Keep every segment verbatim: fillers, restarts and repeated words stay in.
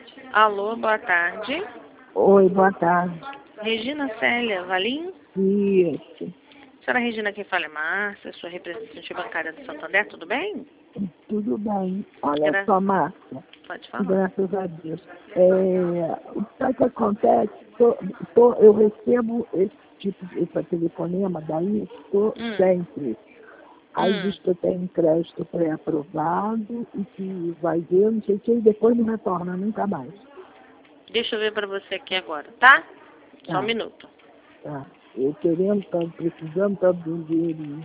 Alô, boa tarde. Oi, boa tarde. Regina Célia Valim? Isso, Senhora Regina, quem fala é Márcia, sua representante bancária do Santander, tudo bem? tudo bem. Olha Gra só, Márcia, Pode falar. graças a Deus. É, o que, é que acontece? Tô, tô, eu recebo esse tipo de esse telefonema daí tô, Hum. sempre. Aí Hum. diz que eu tenho crédito pré-aprovado e que vai ver, não sei o que, e depois não retorna nunca mais. Deixa eu ver pra você aqui agora, tá? Só um Tá, minuto. tá. Eu querendo, tanto, precisando tanto de um dinheirinho.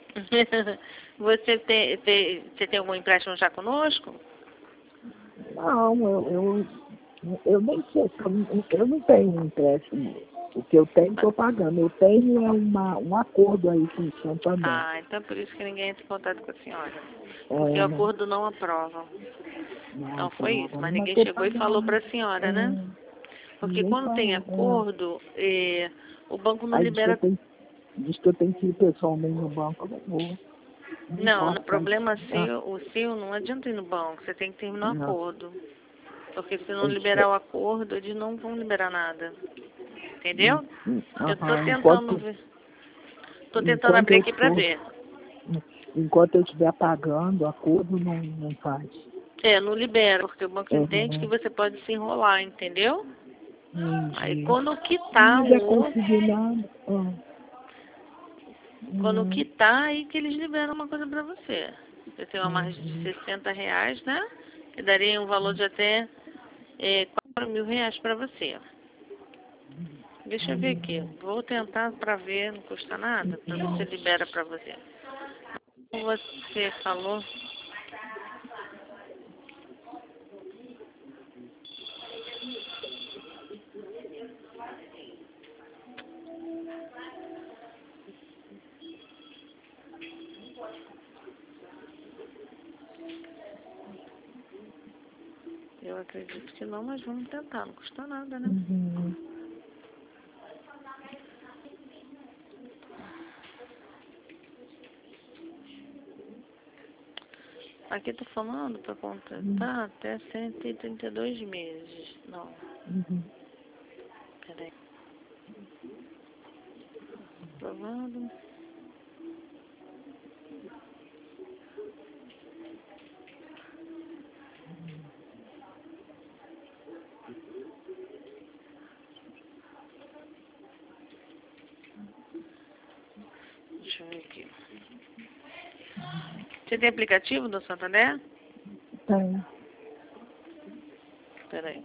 Você tem, tem, você tem algum empréstimo já conosco? Não, eu, eu, eu nem sei, eu não eu não tenho um empréstimo. O que eu tenho, estou pagando. Eu tenho é uma, um acordo aí com o Santander. Ah, então é por isso que ninguém entra em contato com a senhora. É, Porque o né? acordo não aprova. Não, Então foi isso, prova, mas mas ninguém estou chegou e falou pagando. pra senhora, né? É, Porque ninguém quando tem falou. É. acordo, eh, o banco não Aí diz que, eu libera. tenho, diz que eu tenho que ir pessoalmente no banco, eu não vou. Não Não, no importa. problema Ah, seu, o seu não adianta ir no banco, você tem que terminar o não. acordo. Porque se não Aí diz que, liberar o acordo, eles não vão liberar nada. Entendeu? hum, Eu tô aham, tentando enquanto, ver. Tô tentando enquanto abrir eu aqui pra estou, ver. enquanto eu estiver pagando, o acordo não, não faz. É, não libera, porque o banco entende que Uhum. você pode se enrolar, entendeu? Aí Entendi. quando Se quitar não der o. conseguir nada. Ah, Quando hum, quitar, aí que eles liberam uma coisa pra você. Você tem uma margem de entendi. sessenta reais, né? Que daria um valor de até é, quatro mil reais pra você. Deixa eu ver aqui. Vou tentar pra ver, não custa nada, pra ver se libera pra você. Como você falou. Eu acredito que não, mas vamos tentar, não custa nada, né? Uhum. Aqui tá falando para contratar até cento e trinta e dois meses. Não, Uhum. peraí. Aprovado. Deixa eu ver aqui. Você tem aplicativo do Santander? Tem. Peraí.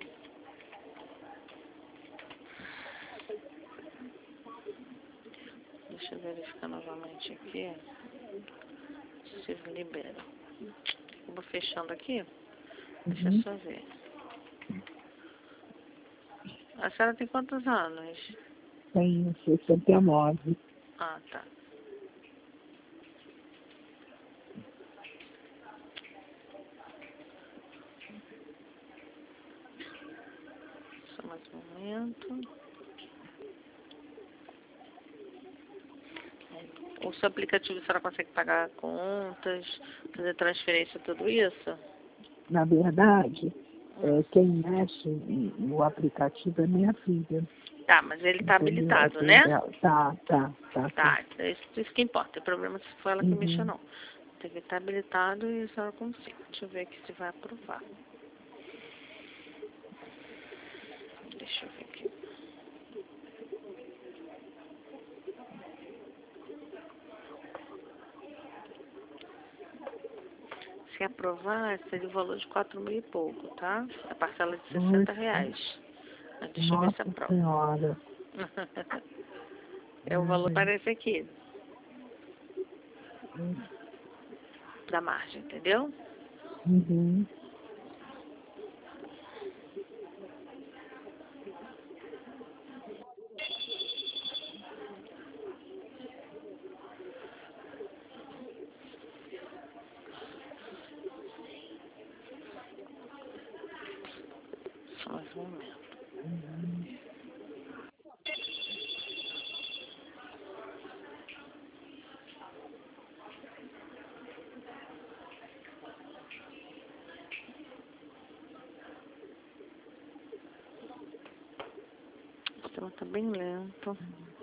Deixa eu verificar novamente aqui. Se libera. Eu vou fechando aqui. Deixa eu Uhum. só ver. A senhora tem quantos anos? Tem sessenta e nove. Ah, tá. Só mais um momento. O seu aplicativo, a senhora consegue pagar contas, fazer transferência, tudo isso? Na verdade, Hum. é, quem mexe no aplicativo é minha filha. Tá, mas ele tá Entendeu? É habilitado, tudo né? dela. Tá, tá, tá, sim. Tá, é isso, isso que importa. O problema é se for ela que mexa, Uhum. não. Tem que estar habilitado e a senhora consiga. Deixa eu ver aqui se vai aprovar. Deixa eu ver aqui. Se aprovar, seria o valor de quatro mil e pouco, tá? A parcela de sessenta Nossa, reais. Mas deixa eu ver se nossa aprova. senhora. É o valor que Uhum. parece aqui, da margem, entendeu? Uhum. Só mais um momento. lento, tá bem lento.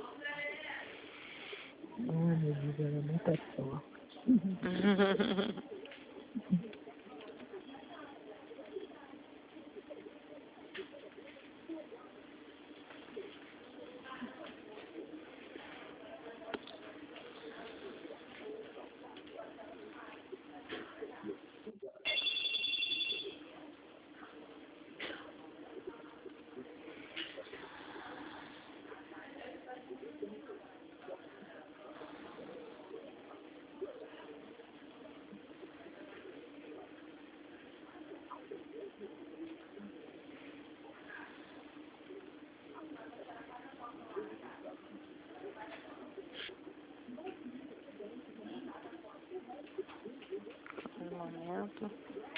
Ai, meu Deus, ela é muita sorte. Um momento.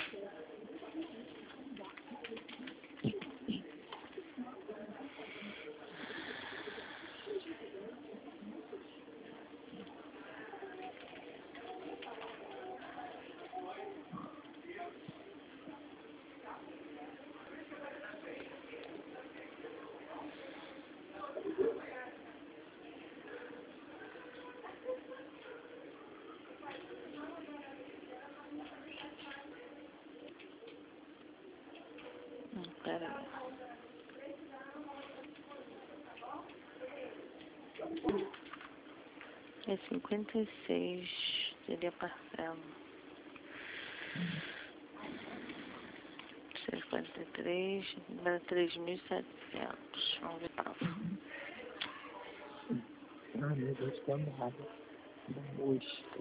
Hum, pera aí. É cinquenta e seis, seria parcela. cinquenta e três, dá três mil e setecentos. Vamos ver, Pava. Ai, meu Deus, que amada. Da mosca.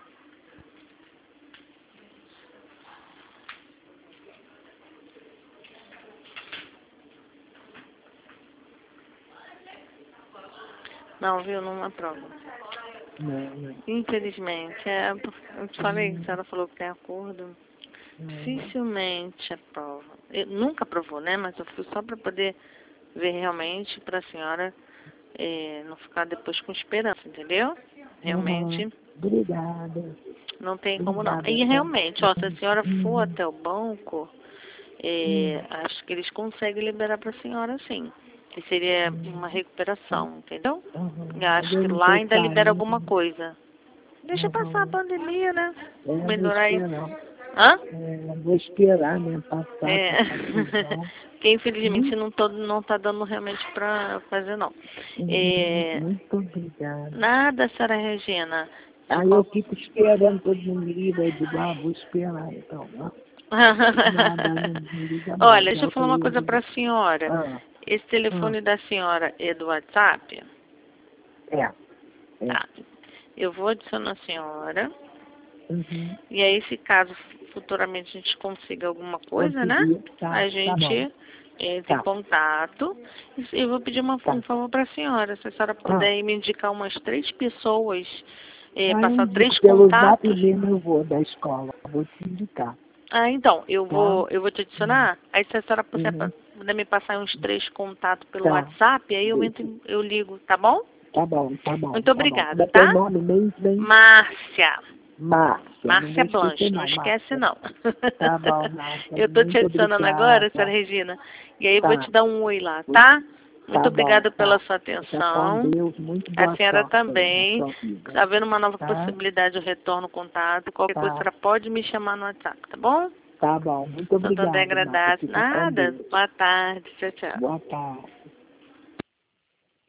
Não, viu? Não aprova. Não, não. Infelizmente, é, eu te falei que a senhora falou que tem acordo. Não. Dificilmente aprova. Eu nunca aprovou, né? Mas eu fui só para poder ver realmente para a senhora é, não ficar depois com esperança, entendeu? Realmente Uhum. Obrigada. não tem como não. Obrigada. E realmente, ó, se a senhora for Hum. até o banco, é, acho que eles conseguem liberar para a senhora sim. Que seria uma recuperação, entendeu? Uhum. Eu acho Eu que não lá tô ainda libera saindo. alguma coisa. Deixa passar a Uhum. pandemia, né? É, vou Melhorar aí. esperar. Hã? É, vou esperar, né? Passar É. pra confusão. Porque infelizmente Muito, não, tô, não tá dando realmente pra fazer não. É, muito obrigada. nada, senhora Regina. De Aí eu qual... fico esperando todo mundo me liga, eu digo, ah, vou esperar então. Né? Nada, não me liga mais. Olha, deixa eu Ela falar uma falou, eu coisa digo, pra senhora. ah, Esse ah, telefone da senhora é do WhatsApp? é, é. Tá. Eu vou adicionar a senhora. Uhum. E aí, se caso futuramente a gente consiga alguma coisa, né? Consegui, tá, A tá bom, gente entra em tá, contato. E eu vou pedir uma, um tá. favor para a senhora. Se a senhora Ah, puder me indicar umas três pessoas, eh, ah, eu passar indico três pelo zap contatos. mesmo, eu vou da escola, vou te indicar, Ah, então, eu tá? vou, eu vou te adicionar. Aí se a senhora puder, Uhum. pa- puder me passar uns três contatos pelo Tá, WhatsApp, aí eu entro, deixa. em- eu ligo, tá bom? Tá bom, tá bom, Muito tá bom. Como obrigada, é teu tá? nome mesmo, bem? Márcia. Márcia, não Márcia vou esquecer Blanche, não não, esquece Márcia. não. Tá bom, Márcia, Eu tô te muito adicionando agora, senhora obrigada. Regina. E aí eu vou Tá, te dar um oi lá, tá? Muito tá bom, obrigada pela tá. sua Fica com atenção. Deus, muito A boa senhora sorte aí na também. sua vida, Havendo uma nova tá? possibilidade, eu retorno o contato. Qualquer coisa, a Tá, senhora pode me chamar no WhatsApp, tá bom? tá bom, muito Santo André obrigado, Márcia, agradece. fica com Nada. Deus. Boa tarde. Tchau, tchau. Boa tarde.